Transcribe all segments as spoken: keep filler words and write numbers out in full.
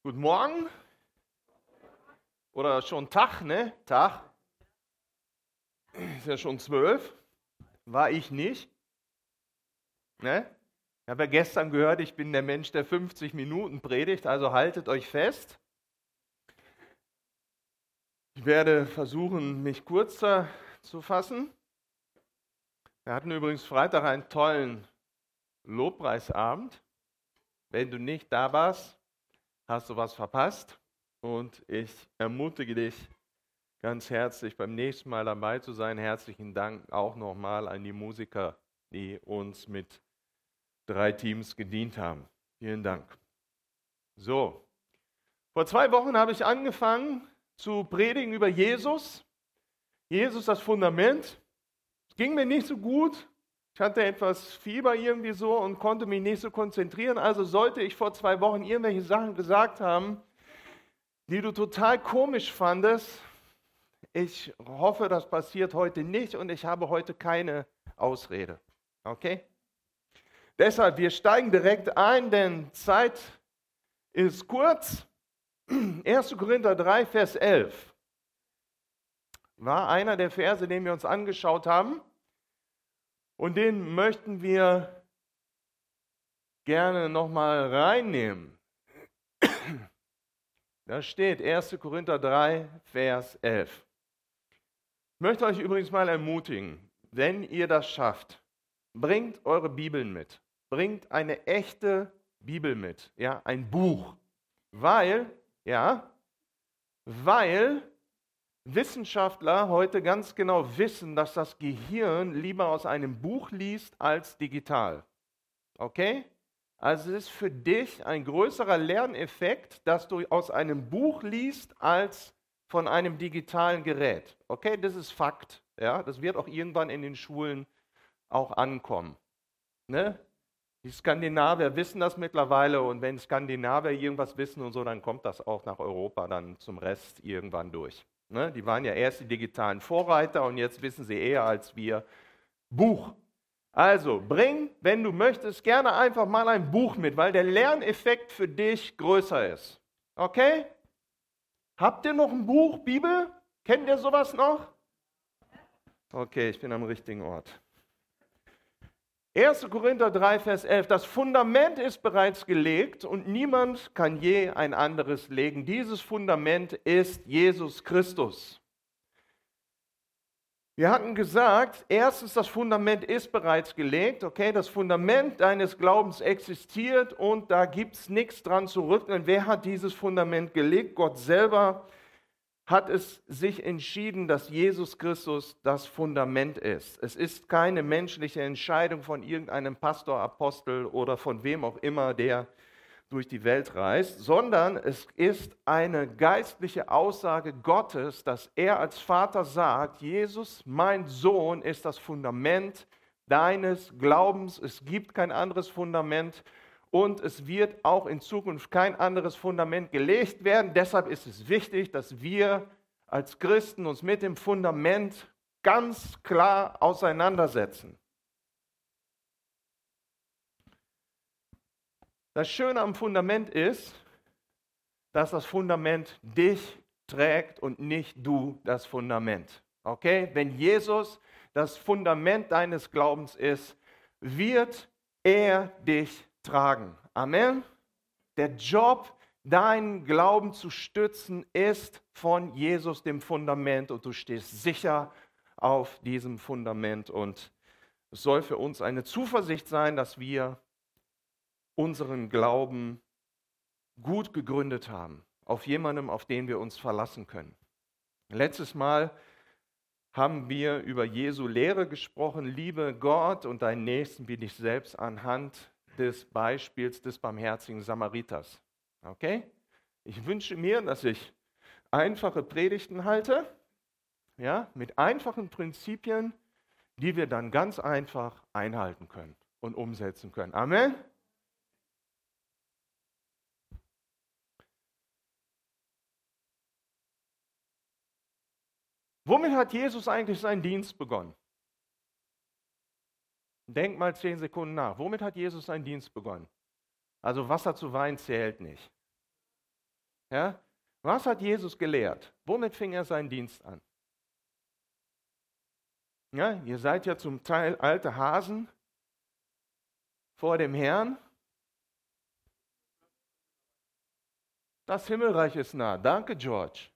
Guten Morgen oder schon Tag, ne? Tag. Ist ja schon zwölf. War ich nicht, ne? Ich habe ja gestern gehört, ich bin der Mensch, der fünfzig Minuten predigt, also haltet euch fest. Ich werde versuchen, mich kurzer zu fassen. Wir hatten übrigens Freitag einen tollen Lobpreisabend. Wenn du nicht da warst, hast du was verpasst. Und ich ermutige dich ganz herzlich, beim nächsten Mal dabei zu sein. Herzlichen Dank auch nochmal an die Musiker, die uns mit drei Teams gedient haben. Vielen Dank. So, vor zwei Wochen habe ich angefangen zu predigen über Jesus. Jesus, das Fundament. Es ging mir nicht so gut. Ich hatte etwas Fieber irgendwie so und konnte mich nicht so konzentrieren. Also sollte ich vor zwei Wochen irgendwelche Sachen gesagt haben, die du total komisch fandest. Ich hoffe, das passiert heute nicht und ich habe heute keine Ausrede. Okay? Deshalb, wir steigen direkt ein, denn Zeit ist kurz. erster Korinther drei, Vers elf war einer der Verse, den wir uns angeschaut haben. Und den möchten wir gerne nochmal reinnehmen. Da steht erster Korinther drei, Vers elf. Ich möchte euch übrigens mal ermutigen, wenn ihr das schafft, bringt eure Bibeln mit. Bringt eine echte Bibel mit, ja, ein Buch. Weil, ja, weil Wissenschaftler heute ganz genau wissen, dass das Gehirn lieber aus einem Buch liest als digital. Okay? Also es ist für dich ein größerer Lerneffekt, dass du aus einem Buch liest, als von einem digitalen Gerät. Okay, das ist Fakt. Ja? Das wird auch irgendwann in den Schulen auch ankommen. Ne? Die Skandinavier wissen das mittlerweile und wenn Skandinavier irgendwas wissen und so, dann kommt das auch nach Europa dann zum Rest irgendwann durch. Ne? Die waren ja erst die digitalen Vorreiter und jetzt wissen sie eher als wir Buch. Also bring, wenn du möchtest, gerne einfach mal ein Buch mit, weil der Lerneffekt für dich größer ist. Okay? Habt ihr noch ein Buch, Bibel? Kennt ihr sowas noch? Okay, ich bin am richtigen Ort. erster Korinther drei, Vers elf. Das Fundament ist bereits gelegt und niemand kann je ein anderes legen. Dieses Fundament ist Jesus Christus. Wir hatten gesagt, erstens, das Fundament ist bereits gelegt. Okay, das Fundament deines Glaubens existiert und da gibt es nichts dran zu rütteln. Wer hat dieses Fundament gelegt? Gott selber hat es sich entschieden, dass Jesus Christus das Fundament ist. Es ist keine menschliche Entscheidung von irgendeinem Pastor, Apostel oder von wem auch immer, der durch die Welt reist, sondern es ist eine geistliche Aussage Gottes, dass er als Vater sagt, Jesus, mein Sohn, ist das Fundament deines Glaubens. Es gibt kein anderes Fundament. Und es wird auch in Zukunft kein anderes Fundament gelegt werden. Deshalb ist es wichtig, dass wir als Christen uns mit dem Fundament ganz klar auseinandersetzen. Das Schöne am Fundament ist, dass das Fundament dich trägt und nicht du das Fundament. Okay? Wenn Jesus das Fundament deines Glaubens ist, wird er dich tragen. Amen. Der Job, deinen Glauben zu stützen, ist von Jesus dem Fundament und du stehst sicher auf diesem Fundament und es soll für uns eine Zuversicht sein, dass wir unseren Glauben gut gegründet haben, auf jemandem, auf den wir uns verlassen können. Letztes Mal haben wir über Jesu Lehre gesprochen, liebe Gott und deinen Nächsten wie dich selbst anhand des Beispiels des barmherzigen Samariters. Okay? Ich wünsche mir, dass ich einfache Predigten halte, ja, mit einfachen Prinzipien, die wir dann ganz einfach einhalten können und umsetzen können. Amen? Womit hat Jesus eigentlich seinen Dienst begonnen? Denk mal zehn Sekunden nach. Womit hat Jesus seinen Dienst begonnen? Also Wasser zu Wein zählt nicht. Ja? Was hat Jesus gelehrt? Womit fing er seinen Dienst an? Ja, ihr seid ja zum Teil alte Hasen vor dem Herrn. Das Himmelreich ist nah. Danke, George.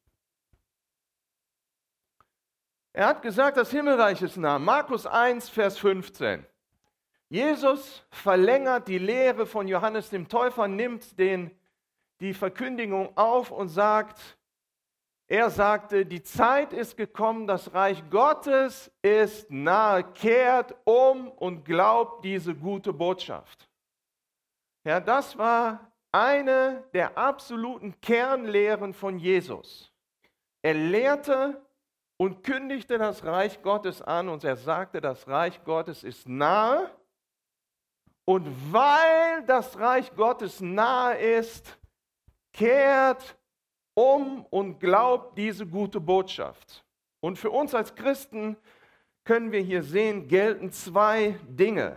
Er hat gesagt, das Himmelreich ist nah. Markus eins, Vers fünfzehn. Jesus verlängert die Lehre von Johannes dem Täufer, nimmt den, die Verkündigung auf und sagt, er sagte, die Zeit ist gekommen, das Reich Gottes ist nahe, kehrt um und glaubt diese gute Botschaft. Ja, das war eine der absoluten Kernlehren von Jesus. Er lehrte und kündigte das Reich Gottes an und er sagte, das Reich Gottes ist nahe. Und weil das Reich Gottes nahe ist, kehrt um und glaubt diese gute Botschaft. Und für uns als Christen können wir hier sehen, gelten zwei Dinge.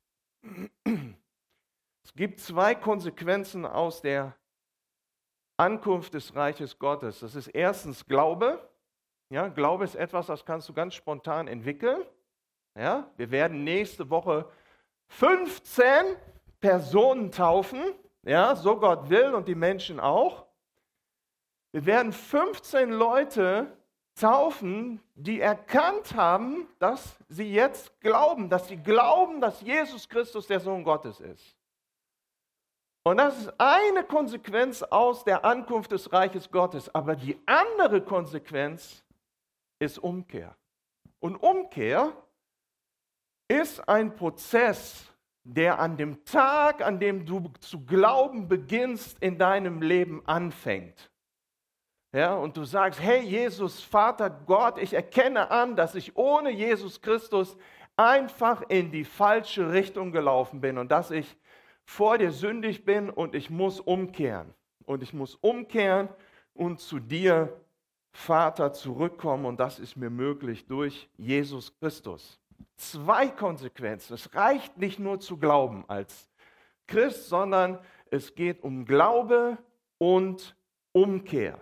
Es gibt zwei Konsequenzen aus der Ankunft des Reiches Gottes. Das ist erstens Glaube. Ja, Glaube ist etwas, das kannst du ganz spontan entwickeln. Ja, wir werden nächste Woche fünfzehn Personen taufen, ja, so Gott will und die Menschen auch. Wir werden fünfzehn Leute taufen, die erkannt haben, dass sie jetzt glauben, dass sie glauben, dass Jesus Christus der Sohn Gottes ist. Und das ist eine Konsequenz aus der Ankunft des Reiches Gottes. Aber die andere Konsequenz ist Umkehr. Und Umkehr ist ein Prozess, der an dem Tag, an dem du zu glauben beginnst, in deinem Leben anfängt. Ja, und du sagst, hey Jesus, Vater Gott, ich erkenne an, dass ich ohne Jesus Christus einfach in die falsche Richtung gelaufen bin und dass ich vor dir sündig bin und ich muss umkehren. Und ich muss umkehren und zu dir, Vater, zurückkommen und das ist mir möglich durch Jesus Christus. Zwei Konsequenzen. Es reicht nicht nur zu glauben als Christ, sondern es geht um Glaube und Umkehr.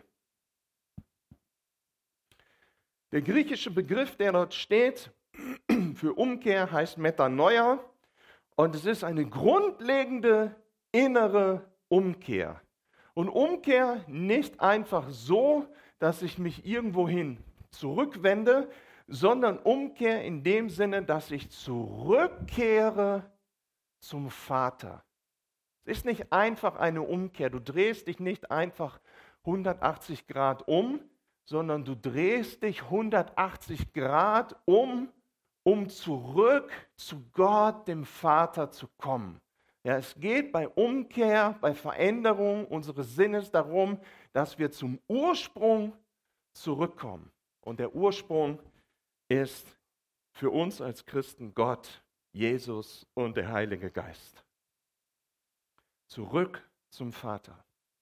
Der griechische Begriff, der dort steht, für Umkehr heißt Metanoia und es ist eine grundlegende innere Umkehr. Und Umkehr nicht einfach so, dass ich mich irgendwohin zurückwende, sondern Umkehr in dem Sinne, dass ich zurückkehre zum Vater. Es ist nicht einfach eine Umkehr. Du drehst dich nicht einfach hundertachtzig Grad um, sondern du drehst dich hundertachtzig Grad um, um zurück zu Gott, dem Vater, zu kommen. Ja, es geht bei Umkehr, bei Veränderung unseres Sinnes darum, dass wir zum Ursprung zurückkommen. Und der Ursprung ist für uns als Christen Gott, Jesus und der Heilige Geist. Zurück zum Vater.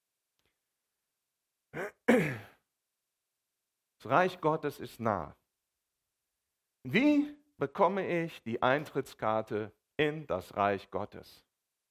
Das Reich Gottes ist nah. Wie bekomme ich die Eintrittskarte in das Reich Gottes?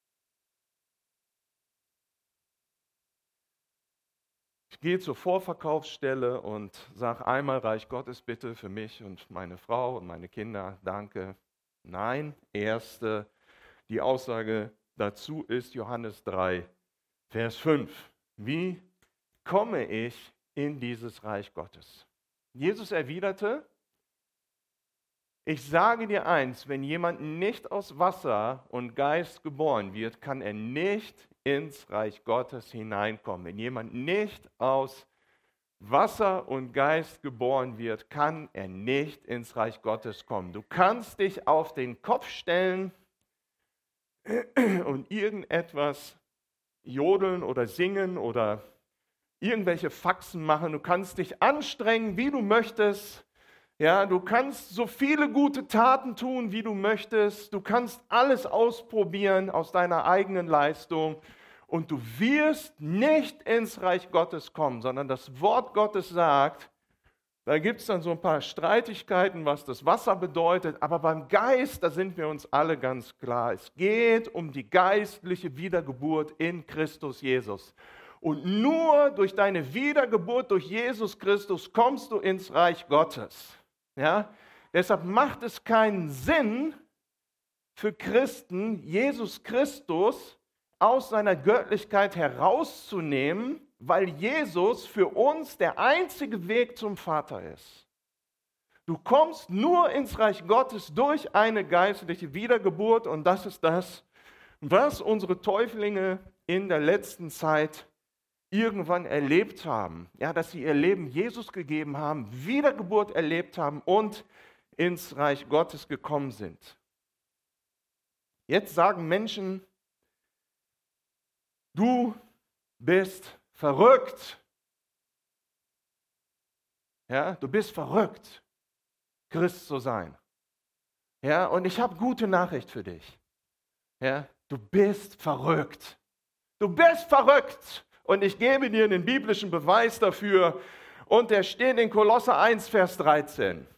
Ich gehe zur Vorverkaufsstelle und sage einmal Reich Gottes bitte für mich und meine Frau und meine Kinder, danke. Nein, erste, die Aussage dazu ist Johannes drei, Vers fünf. Wie komme ich in dieses Reich Gottes? Jesus erwiderte, ich sage dir eins, wenn jemand nicht aus Wasser und Geist geboren wird, kann er nicht ins Reich Gottes hineinkommen. Wenn jemand nicht aus Wasser und Geist geboren wird, kann er nicht ins Reich Gottes kommen. Du kannst dich auf den Kopf stellen und irgendetwas jodeln oder singen oder irgendwelche Faxen machen. Du kannst dich anstrengen, wie du möchtest. Ja, du kannst so viele gute Taten tun, wie du möchtest. Du kannst alles ausprobieren aus deiner eigenen Leistung. Und du wirst nicht ins Reich Gottes kommen, sondern das Wort Gottes sagt, da gibt es dann so ein paar Streitigkeiten, was das Wasser bedeutet. Aber beim Geist, da sind wir uns alle ganz klar. Es geht um die geistliche Wiedergeburt in Christus Jesus. Und nur durch deine Wiedergeburt durch Jesus Christus kommst du ins Reich Gottes. Ja? Deshalb macht es keinen Sinn für Christen, Jesus Christus aus seiner Göttlichkeit herauszunehmen, weil Jesus für uns der einzige Weg zum Vater ist. Du kommst nur ins Reich Gottes durch eine geistliche Wiedergeburt und das ist das, was unsere Täuflinge in der letzten Zeit irgendwann erlebt haben. Ja, dass sie ihr Leben Jesus gegeben haben, Wiedergeburt erlebt haben und ins Reich Gottes gekommen sind. Jetzt sagen Menschen, du bist verrückt. Ja, du bist verrückt, Christ zu sein. Ja, und ich habe gute Nachricht für dich. Ja, du bist verrückt. Du bist verrückt. Und ich gebe dir einen biblischen Beweis dafür. Und der steht in Kolosser eins, Vers dreizehn.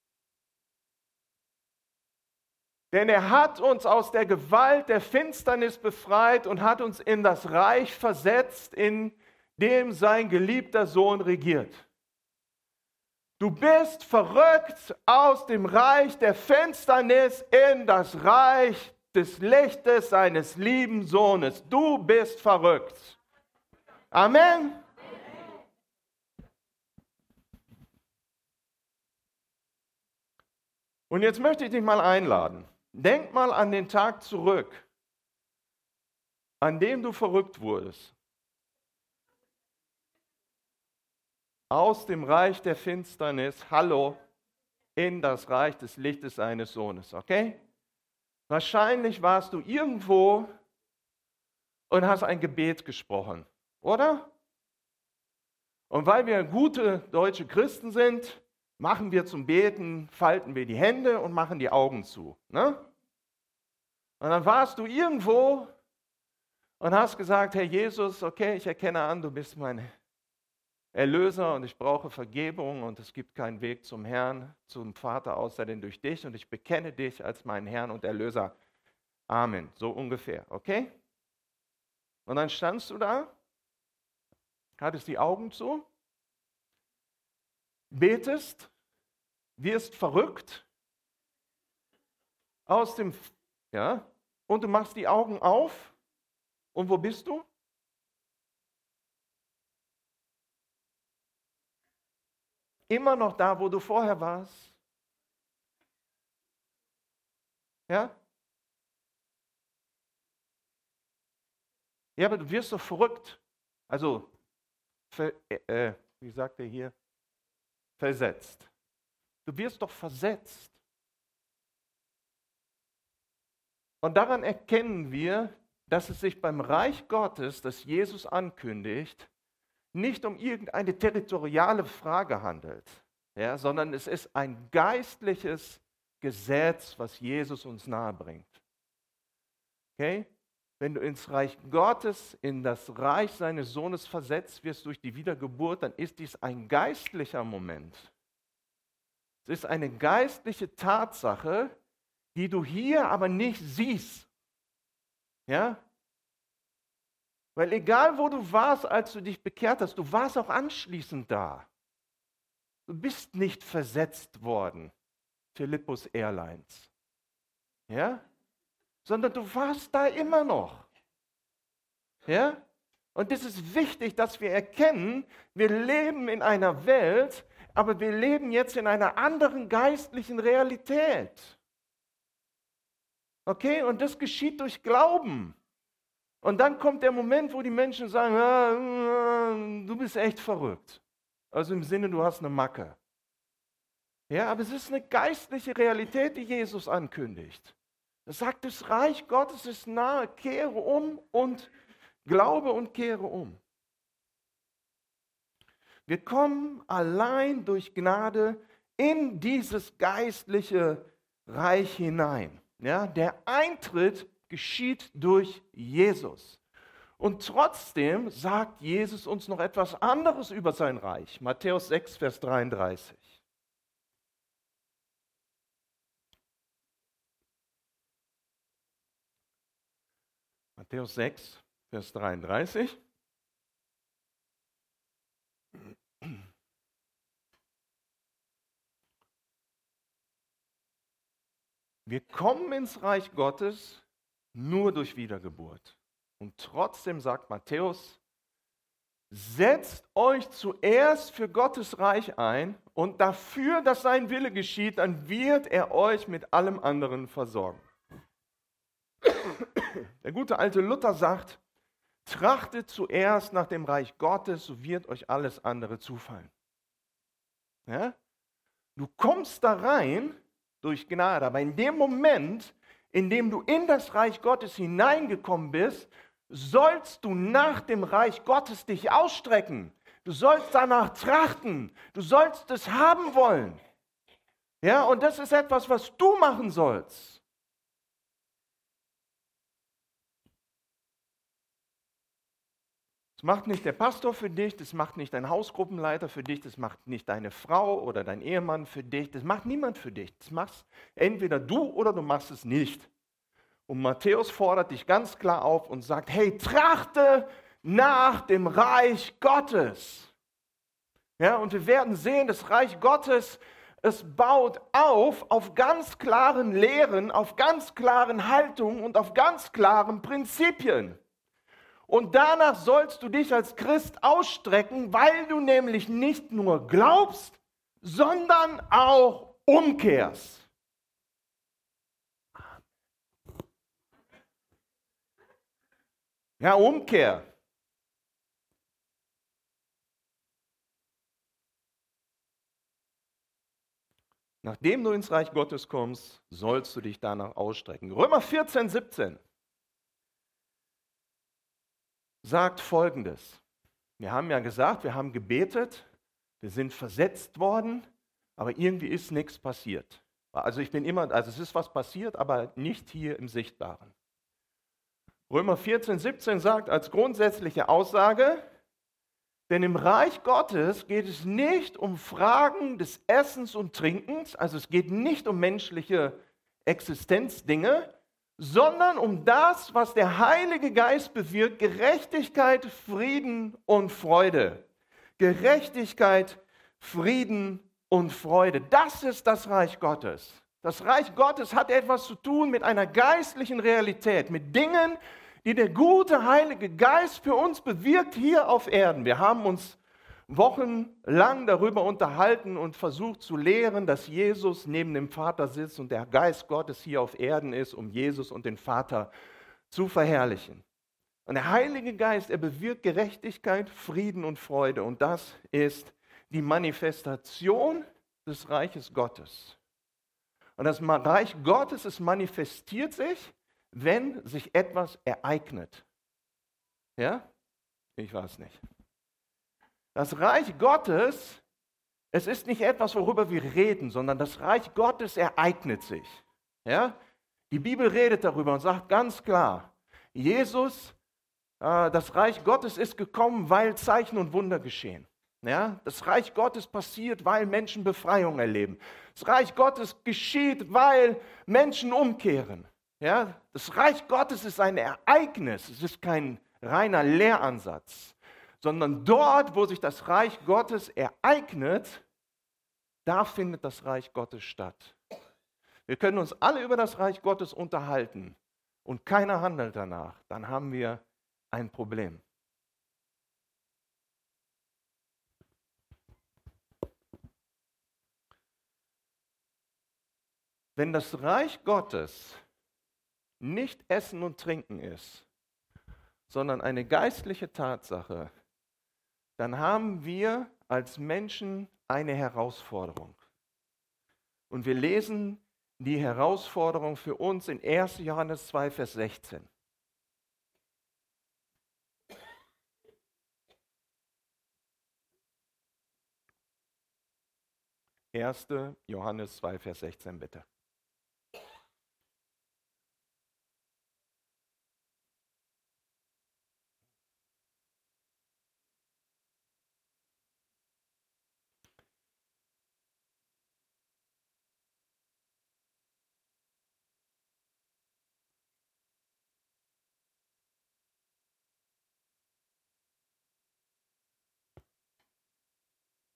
Denn er hat uns aus der Gewalt der Finsternis befreit und hat uns in das Reich versetzt, in dem sein geliebter Sohn regiert. Du bist verrückt aus dem Reich der Finsternis in das Reich des Lichtes seines lieben Sohnes. Du bist verrückt. Amen. Und jetzt möchte ich dich mal einladen. Denk mal an den Tag zurück, an dem du verrückt wurdest. Aus dem Reich der Finsternis, hallo, in das Reich des Lichtes seines Sohnes, okay? Wahrscheinlich warst du irgendwo und hast ein Gebet gesprochen, oder? Und weil wir gute deutsche Christen sind, machen wir zum Beten, falten wir die Hände und machen die Augen zu. Ne? Und dann warst du irgendwo und hast gesagt, Herr Jesus, okay, ich erkenne an, du bist mein Erlöser und ich brauche Vergebung und es gibt keinen Weg zum Herrn, zum Vater, außer denn durch dich und ich bekenne dich als meinen Herrn und Erlöser. Amen, so ungefähr, okay? Und dann standst du da, hattest die Augen zu, betest, wirst verrückt aus dem, ja, und du machst die Augen auf und wo bist du? Immer noch da, wo du vorher warst. Ja? Ja, aber du wirst doch verrückt. Also, ver, äh, wie sagt er hier? Versetzt. Du wirst doch versetzt. Und daran erkennen wir, dass es sich beim Reich Gottes, das Jesus ankündigt, nicht um irgendeine territoriale Frage handelt, ja, sondern es ist ein geistliches Gesetz, was Jesus uns nahebringt. Okay? Wenn du ins Reich Gottes, in das Reich seines Sohnes versetzt wirst durch die Wiedergeburt, dann ist dies ein geistlicher Moment. Es ist eine geistliche Tatsache, die du hier aber nicht siehst. Ja? Weil egal, wo du warst, als du dich bekehrt hast, du warst auch anschließend da. Du bist nicht versetzt worden, Philippus Airlines. Ja? Sondern du warst da immer noch. Ja? Und es ist wichtig, dass wir erkennen, wir leben in einer Welt, aber wir leben jetzt in einer anderen geistlichen Realität. Okay? Und das geschieht durch Glauben. Und dann kommt der Moment, wo die Menschen sagen, ah, du bist echt verrückt. Also im Sinne, du hast eine Macke. Ja, aber es ist eine geistliche Realität, die Jesus ankündigt. Er sagt, das Reich Gottes ist nahe, kehre um und glaube und kehre um. Wir kommen allein durch Gnade in dieses geistliche Reich hinein. Ja, der Eintritt geschieht durch Jesus. Und trotzdem sagt Jesus uns noch etwas anderes über sein Reich. Matthäus sechs, Vers dreiunddreißig. Matthäus sechs, Vers dreiunddreißig. Wir kommen ins Reich Gottes nur durch Wiedergeburt. Und trotzdem sagt Matthäus, setzt euch zuerst für Gottes Reich ein und dafür, dass sein Wille geschieht, dann wird er euch mit allem anderen versorgen. Der gute alte Luther sagt, trachtet zuerst nach dem Reich Gottes, so wird euch alles andere zufallen. Ja? Du kommst da rein durch Gnade, aber in dem Moment, in dem du in das Reich Gottes hineingekommen bist, sollst du nach dem Reich Gottes dich ausstrecken. Du sollst danach trachten. Du sollst es haben wollen. Ja, und das ist etwas, was du machen sollst. Das macht nicht der Pastor für dich, das macht nicht dein Hausgruppenleiter für dich, das macht nicht deine Frau oder dein Ehemann für dich, das macht niemand für dich. Das machst entweder du oder du machst es nicht. Und Matthäus fordert dich ganz klar auf und sagt, hey, trachte nach dem Reich Gottes. Ja, und wir werden sehen, das Reich Gottes, es baut auf, auf ganz klaren Lehren, auf ganz klaren Haltungen und auf ganz klaren Prinzipien. Und danach sollst du dich als Christ ausstrecken, weil du nämlich nicht nur glaubst, sondern auch umkehrst. Ja, Umkehr. Nachdem du ins Reich Gottes kommst, sollst du dich danach ausstrecken. Römer vierzehn, siebzehn sagt Folgendes. Wir haben ja gesagt, wir haben gebetet, wir sind versetzt worden, aber irgendwie ist nichts passiert. Also ich bin immer, also es ist was passiert, aber nicht hier im Sichtbaren. Römer vierzehn, siebzehn sagt als grundsätzliche Aussage, denn im Reich Gottes geht es nicht um Fragen des Essens und Trinkens, also es geht nicht um menschliche Existenzdinge, sondern um das, was der Heilige Geist bewirkt, Gerechtigkeit, Frieden und Freude. Gerechtigkeit, Frieden und Freude. Das ist das Reich Gottes. Das Reich Gottes hat etwas zu tun mit einer geistlichen Realität, mit Dingen, die der gute Heilige Geist für uns bewirkt hier auf Erden. Wir haben uns wochenlang darüber unterhalten und versucht zu lehren, dass Jesus neben dem Vater sitzt und der Geist Gottes hier auf Erden ist, um Jesus und den Vater zu verherrlichen. Und der Heilige Geist, er bewirkt Gerechtigkeit, Frieden und Freude. Und das ist die Manifestation des Reiches Gottes. Und das Reich Gottes, es manifestiert sich, wenn sich etwas ereignet. Ja? Ich weiß nicht. Das Reich Gottes, es ist nicht etwas, worüber wir reden, sondern das Reich Gottes ereignet sich. Ja? Die Bibel redet darüber und sagt ganz klar, Jesus, äh, das Reich Gottes ist gekommen, weil Zeichen und Wunder geschehen. Ja? Das Reich Gottes passiert, weil Menschen Befreiung erleben. Das Reich Gottes geschieht, weil Menschen umkehren. Ja? Das Reich Gottes ist ein Ereignis, es ist kein reiner Lehransatz, sondern dort, wo sich das Reich Gottes ereignet, da findet das Reich Gottes statt. Wir können uns alle über das Reich Gottes unterhalten und keiner handelt danach, dann haben wir ein Problem. Wenn das Reich Gottes nicht Essen und Trinken ist, sondern eine geistliche Tatsache, dann haben wir als Menschen eine Herausforderung. Und wir lesen die Herausforderung für uns in erster Johannes zwei, Vers sechzehn. erster Johannes zwei, Vers sechzehn, bitte.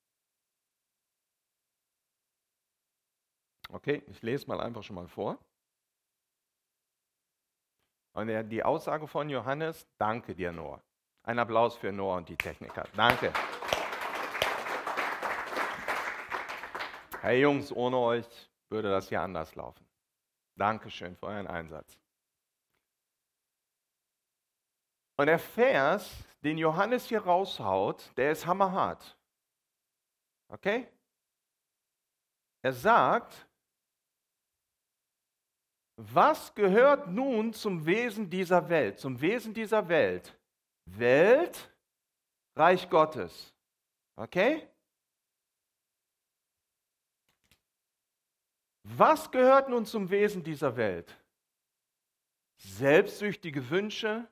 Okay, ich lese mal einfach schon mal vor. Und der, die Aussage von Johannes, danke dir, Noah. Ein Applaus für Noah und die Techniker. Danke. Hey Jungs, ohne euch würde das hier anders laufen. Dankeschön für euren Einsatz. Und der Vers, den Johannes hier raushaut, der ist hammerhart. Okay? Er sagt, was gehört nun zum Wesen dieser Welt? Zum Wesen dieser Welt. Welt, Reich Gottes. Okay? Was gehört nun zum Wesen dieser Welt? Selbstsüchtige Wünsche,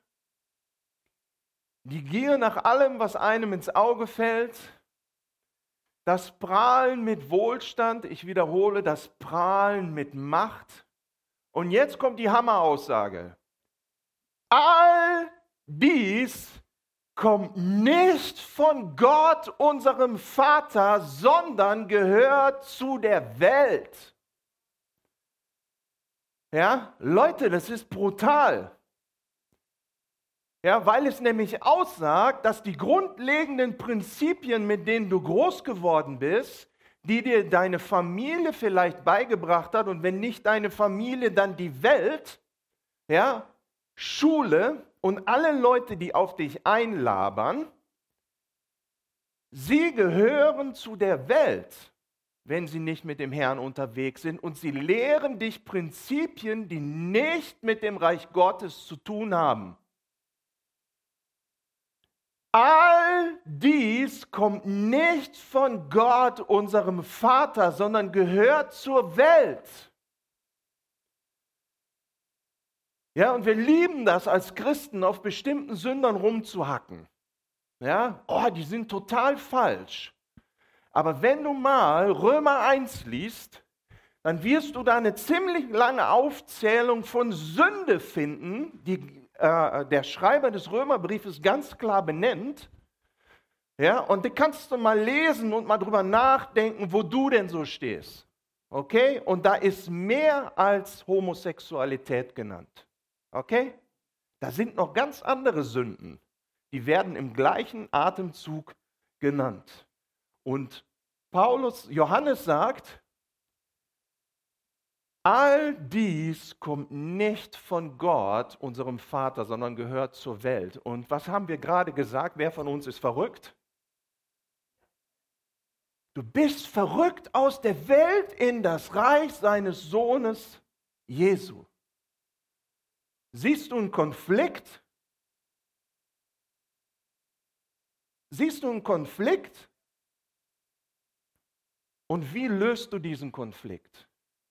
die Gier nach allem, was einem ins Auge fällt, das Prahlen mit Wohlstand, ich wiederhole, das Prahlen mit Macht. Und jetzt kommt die Hammeraussage. All dies kommt nicht von Gott, unserem Vater, sondern gehört zu der Welt. Ja, Leute, das ist brutal. Ja, weil es nämlich aussagt, dass die grundlegenden Prinzipien, mit denen du groß geworden bist, die dir deine Familie vielleicht beigebracht hat, und wenn nicht deine Familie, dann die Welt, ja, Schule und alle Leute, die auf dich einlabern, sie gehören zu der Welt, wenn sie nicht mit dem Herrn unterwegs sind, und sie lehren dich Prinzipien, die nicht mit dem Reich Gottes zu tun haben. All dies kommt nicht von Gott, unserem Vater, sondern gehört zur Welt. Ja, und wir lieben das als Christen, auf bestimmten Sündern rumzuhacken. Ja, oh, die sind total falsch. Aber wenn du mal Römer eins liest, dann wirst du da eine ziemlich lange Aufzählung von Sünde finden, die äh, der Schreiber des Römerbriefes ganz klar benennt. Ja, und die kannst du mal lesen und mal drüber nachdenken, wo du denn so stehst. Okay? Und da ist mehr als Homosexualität genannt. Okay? Da sind noch ganz andere Sünden. Die werden im gleichen Atemzug genannt. Und Paulus, Johannes sagt, all dies kommt nicht von Gott, unserem Vater, sondern gehört zur Welt. Und was haben wir gerade gesagt? Wer von uns ist verrückt? Du bist verrückt aus der Welt in das Reich seines Sohnes Jesu. Siehst du einen Konflikt? Siehst du einen Konflikt? Und wie löst du diesen Konflikt?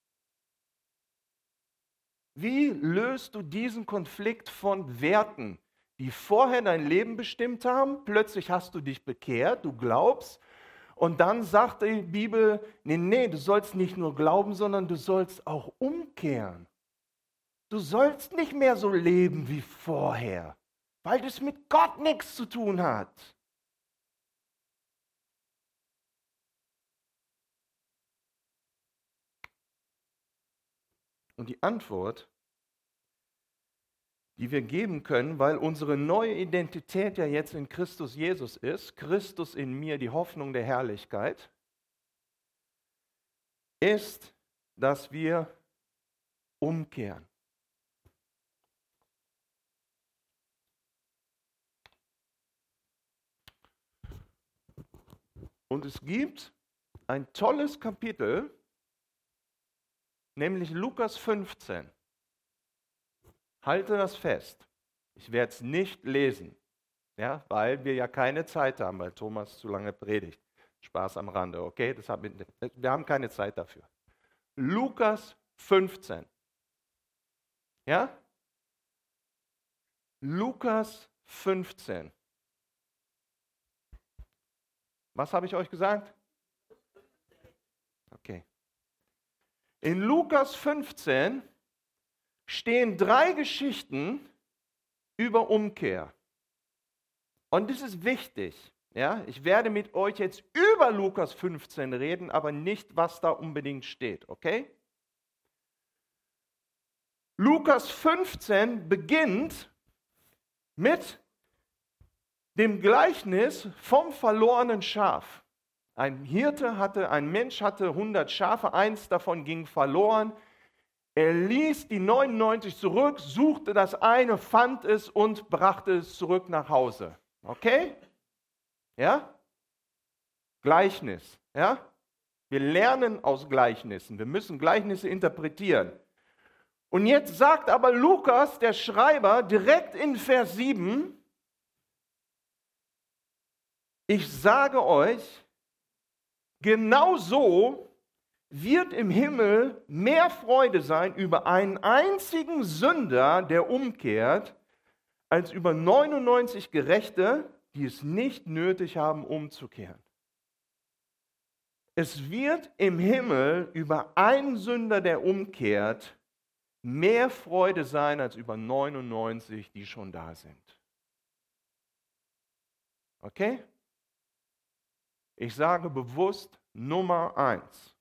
Wie löst du diesen Konflikt von Werten, die vorher dein Leben bestimmt haben? Plötzlich hast du dich bekehrt, du glaubst, und dann sagt die Bibel, nee, nee, du sollst nicht nur glauben, sondern du sollst auch umkehren. Du sollst nicht mehr so leben wie vorher, weil das mit Gott nichts zu tun hat. Und die Antwort, die wir geben können, weil unsere neue Identität ja jetzt in Christus Jesus ist, Christus in mir, die Hoffnung der Herrlichkeit, ist, dass wir umkehren. Und es gibt ein tolles Kapitel, nämlich Lukas fünfzehn. Halte das fest. Ich werde es nicht lesen, ja, weil wir ja keine Zeit haben, weil Thomas zu lange predigt. Spaß am Rande, okay? Das hat mit, wir haben keine Zeit dafür. Lukas fünfzehn. Ja? Lukas fünfzehn. Was habe ich euch gesagt? Okay. In Lukas fünfzehn stehen drei Geschichten über Umkehr. Und das ist wichtig. Ja? Ich werde mit euch jetzt über Lukas fünfzehn reden, aber nicht, was da unbedingt steht. Okay? Lukas fünfzehn beginnt mit dem Gleichnis vom verlorenen Schaf. Ein Hirte hatte, ein Mensch hatte hundert Schafe, eins davon ging verloren. Er ließ die neunundneunzig zurück, suchte das eine, fand es und brachte es zurück nach Hause. Okay? Ja? Gleichnis. Ja? Wir lernen aus Gleichnissen. Wir müssen Gleichnisse interpretieren. Und jetzt sagt aber Lukas, der Schreiber, direkt in Vers sieben, ich sage euch, genau so wird im Himmel mehr Freude sein über einen einzigen Sünder, der umkehrt, als über neunundneunzig Gerechte, die es nicht nötig haben, umzukehren. Es wird im Himmel über einen Sünder, der umkehrt, mehr Freude sein als über neunundneunzig, die schon da sind. Okay? Ich sage bewusst Nummer eins.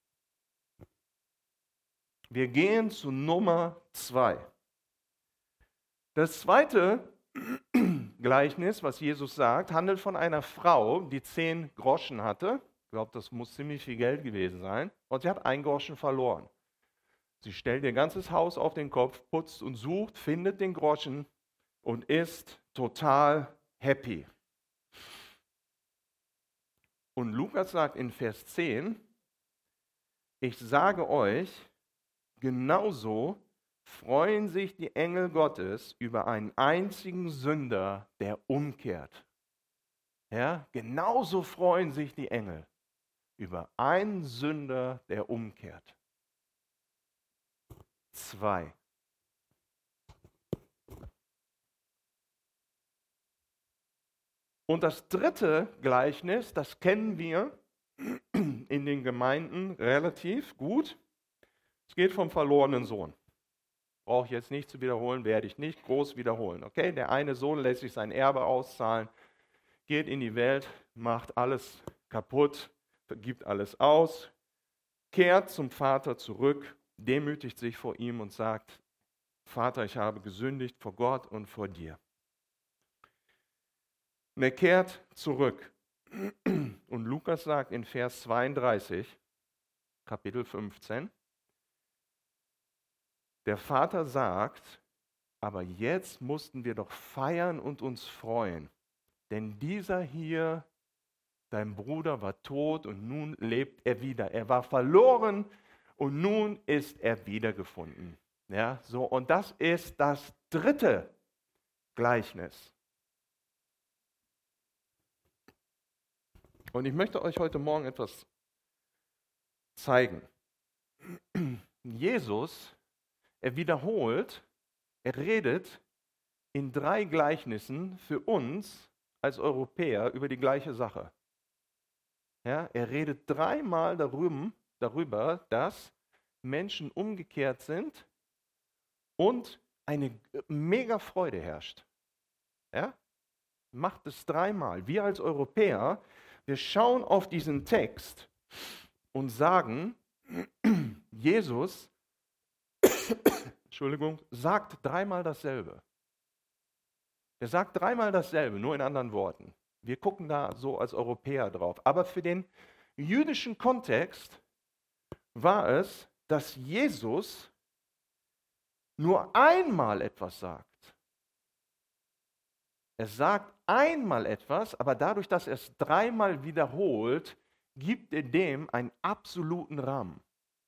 Wir gehen zu Nummer zwei. Das zweite Gleichnis, was Jesus sagt, handelt von einer Frau, die zehn Groschen hatte. Ich glaube, das muss ziemlich viel Geld gewesen sein. Und sie hat einen Groschen verloren. Sie stellt ihr ganzes Haus auf den Kopf, putzt und sucht, findet den Groschen und ist total happy. Und Lukas sagt in Vers zehn, ich sage euch, genauso freuen sich die Engel Gottes über einen einzigen Sünder, der umkehrt. Ja, genauso freuen sich die Engel über einen Sünder, der umkehrt. Zwei. Und das dritte Gleichnis, das kennen wir in den Gemeinden relativ gut. Es geht vom verlorenen Sohn. Brauche ich jetzt nicht zu wiederholen, werde ich nicht groß wiederholen. Okay? Der eine Sohn lässt sich sein Erbe auszahlen, geht in die Welt, macht alles kaputt, gibt alles aus, kehrt zum Vater zurück, demütigt sich vor ihm und sagt, Vater, ich habe gesündigt vor Gott und vor dir. Und er kehrt zurück. Und Lukas sagt in Vers zweiunddreißig, Kapitel fünfzehn, der Vater sagt, aber jetzt mussten wir doch feiern und uns freuen, denn dieser hier, dein Bruder, war tot und nun lebt er wieder. Er war verloren und nun ist er wiedergefunden. Ja, so, und das ist das dritte Gleichnis. Und ich möchte euch heute Morgen etwas zeigen. Jesus, er wiederholt, er redet in drei Gleichnissen für uns als Europäer über die gleiche Sache. Ja, er redet dreimal darüber, darüber, dass Menschen umgekehrt sind und eine mega Freude herrscht. Ja? Macht es dreimal. Wir als Europäer, wir schauen auf diesen Text und sagen, Jesus, Entschuldigung, sagt dreimal dasselbe. Er sagt dreimal dasselbe, nur in anderen Worten. Wir gucken da so als Europäer drauf. Aber für den jüdischen Kontext war es, dass Jesus nur einmal etwas sagt. Er sagt einmal etwas, aber dadurch, dass er es dreimal wiederholt, gibt er dem einen absoluten Rahmen.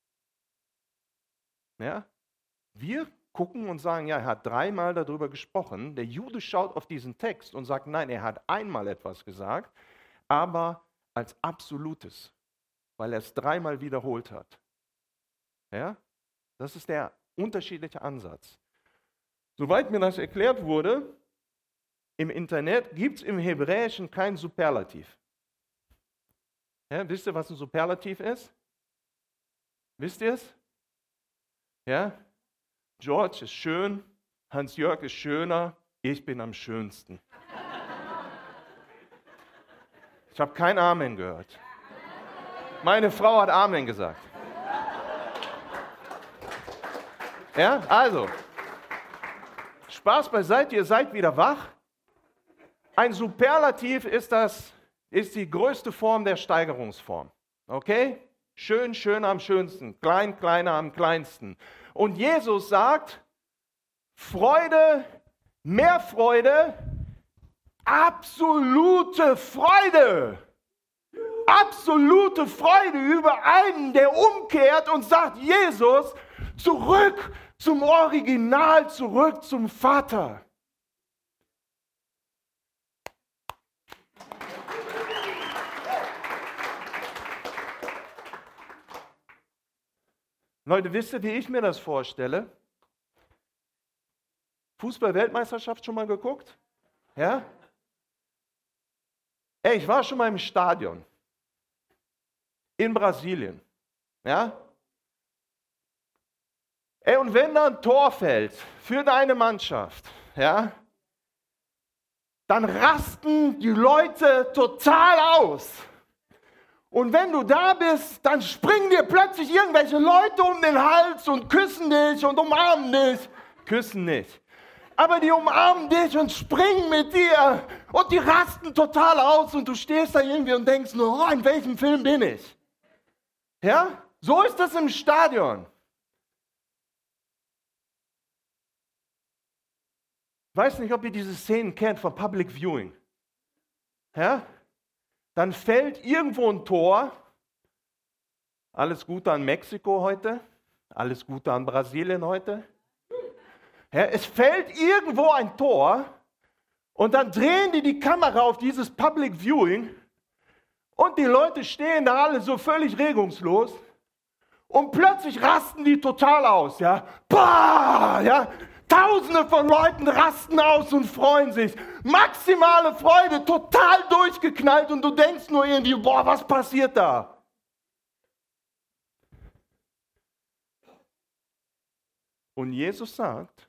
Ja? Wir gucken und sagen, ja, er hat dreimal darüber gesprochen. Der Jude schaut auf diesen Text und sagt, nein, er hat einmal etwas gesagt, aber als Absolutes, weil er es dreimal wiederholt hat. Ja? Das ist der unterschiedliche Ansatz. Soweit mir das erklärt wurde, im Internet gibt es im Hebräischen kein Superlativ. Ja, wisst ihr, was ein Superlativ ist? Wisst ihr es? Ja? George ist schön, Hans-Jörg ist schöner, ich bin am schönsten. Ich habe kein Amen gehört. Meine Frau hat Amen gesagt. Ja, also, Spaß beiseite, ihr seid wieder wach. Ein Superlativ ist das, ist die größte Form der Steigerungsform. Okay? Schön, schön am schönsten, klein, kleiner am kleinsten. Und Jesus sagt, Freude, mehr Freude, absolute Freude. Absolute Freude über einen, der umkehrt und sagt, Jesus, zurück zum Original, zurück zum Vater. Leute, wisst ihr, wie ich mir das vorstelle? Fußball-Weltmeisterschaft schon mal geguckt? Ja? Ey, ich war schon mal im Stadion. In Brasilien. Ja? Ey, und wenn da ein Tor fällt für deine Mannschaft, ja, dann rasten die Leute total aus. Und wenn du da bist, dann springen dir plötzlich irgendwelche Leute um den Hals und küssen dich und umarmen dich. Küssen nicht. Aber die umarmen dich und springen mit dir und die rasten total aus und du stehst da irgendwie und denkst nur, oh, in welchem Film bin ich? Ja? So ist das im Stadion. Ich weiß nicht, ob ihr diese Szenen kennt von Public Viewing. Ja? Dann fällt irgendwo ein Tor. Alles Gute an Mexiko heute. Alles Gute an Brasilien heute. Ja, es fällt irgendwo ein Tor und dann drehen die die Kamera auf dieses Public Viewing und die Leute stehen da alle so völlig regungslos und plötzlich rasten die total aus. Ja? Bah! Ja? Tausende von Leuten rasten aus und freuen sich. Maximale Freude, total durchgeknallt und du denkst nur irgendwie, boah, was passiert da? Und Jesus sagt,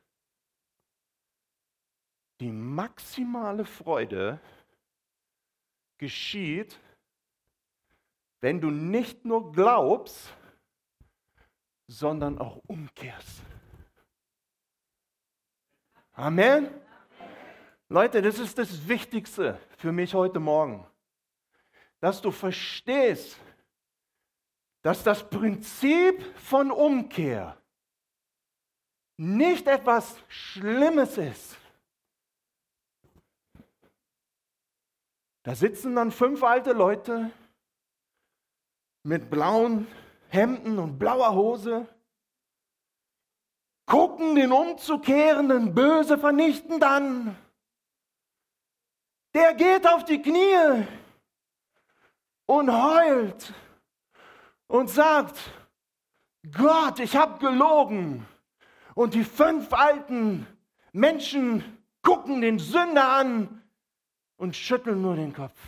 die maximale Freude geschieht, wenn du nicht nur glaubst, sondern auch umkehrst. Amen. Leute, das ist das Wichtigste für mich heute Morgen, dass du verstehst, dass das Prinzip von Umkehr nicht etwas Schlimmes ist. Da sitzen dann fünf alte Leute mit blauen Hemden und blauer Hose, gucken den Umzukehrenden böse vernichtend an. Der geht auf die Knie und heult und sagt, Gott, ich habe gelogen. Und die fünf alten Menschen gucken den Sünder an und schütteln nur den Kopf.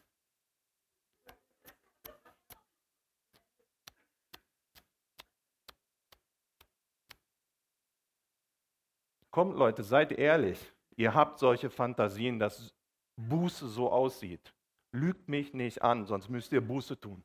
Kommt Leute, seid ehrlich. Ihr habt solche Fantasien, dass Buße so aussieht. Lügt mich nicht an, sonst müsst ihr Buße tun.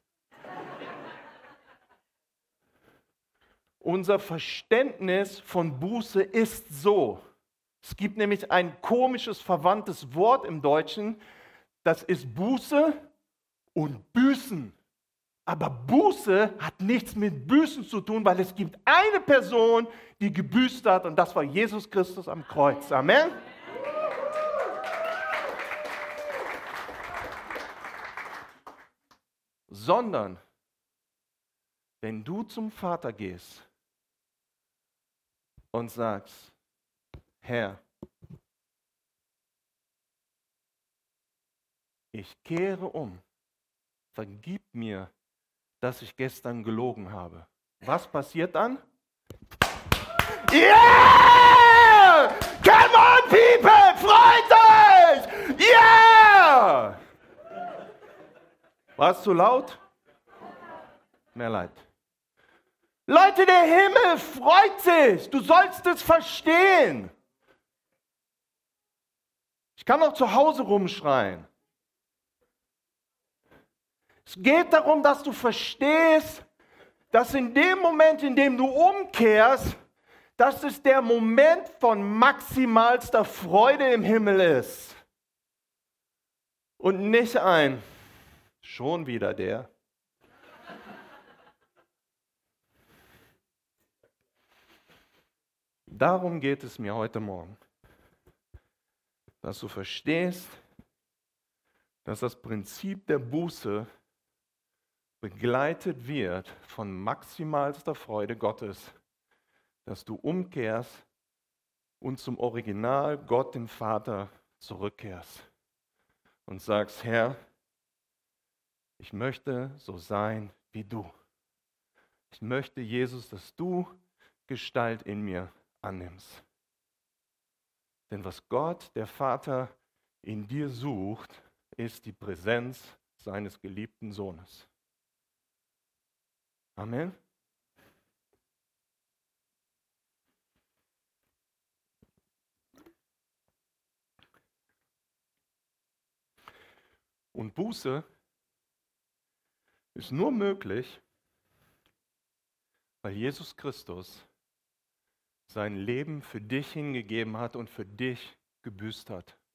Unser Verständnis von Buße ist so. Es gibt nämlich ein komisches, verwandtes Wort im Deutschen, das ist Buße und Büßen. Aber Buße hat nichts mit Büßen zu tun, weil es gibt eine Person, die gebüßt hat und das war Jesus Christus am Kreuz. Amen. Sondern, wenn du zum Vater gehst und sagst, Herr, ich kehre um, vergib mir, dass ich gestern gelogen habe. Was passiert dann? Yeah! Come on, people! Freut euch! Yeah! War es zu laut? Mehr leid. Leute, der Himmel freut sich. Du sollst es verstehen. Ich kann auch zu Hause rumschreien. Es geht darum, dass du verstehst, dass in dem Moment, in dem du umkehrst, dass es der Moment von maximalster Freude im Himmel ist. Und nicht ein, schon wieder der. Darum geht es mir heute Morgen, dass du verstehst, dass das Prinzip der Buße begleitet wird von maximalster Freude Gottes, dass du umkehrst und zum Original Gott, dem Vater, zurückkehrst und sagst, Herr, ich möchte so sein wie du. Ich möchte, Jesus, dass du Gestalt in mir annimmst. Denn was Gott, der Vater, in dir sucht, ist die Präsenz seines geliebten Sohnes. Amen. Und Buße ist nur möglich, weil Jesus Christus sein Leben für dich hingegeben hat und für dich gebüßt hat.